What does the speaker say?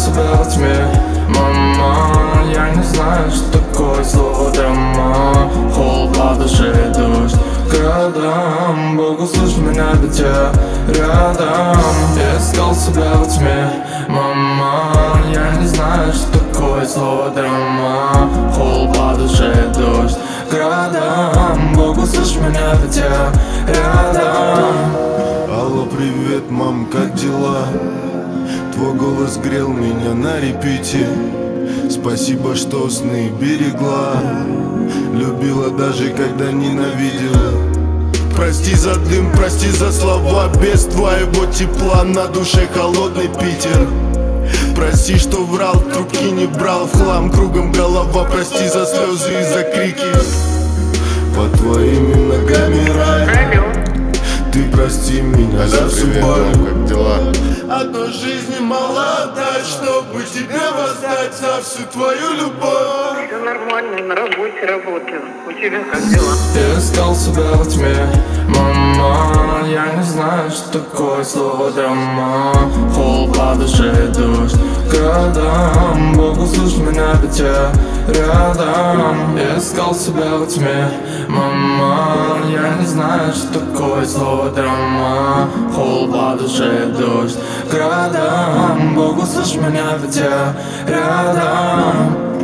себя во тьме, мама. Я не знаю, что такое слово драма. Холод по душе, дождь градом. Бог, услышь меня, дитя, рядом. Я искал себя во тьме, мама. Я не знаю, что такое слово драма. Холод по душе, дождь градом. Бог, услышь меня, дитя, рядом. Алло, привет, мам, как дела? Твой голос грел меня на репите. Спасибо, что сны берегла. Любила даже когда ненавидела. Прости за дым, прости за слова. Без твоего тепла на душе холодный Питер. Прости, что врал, трубки не брал, в хлам кругом голова. Прости за слезы и за крики. Под твоими ногами рай. Ты прости меня за судьбу. Как дела? Одной жизни мало отдать, чтобы тебе воздать за всю твою любовь. Все нормально, на работе работаю. У тебя как дела? Я искал себя во тьме, мама. Я не знаю, что такое слово драма. Холод по душе, дождь градом. Бог, услышь меня, дитя, рядом. Я искал себя во тьме, мама. Я не знаю, что такое слово драма. Холод по душе, дождь градом. Бог, услышь меня, дитя, рядом.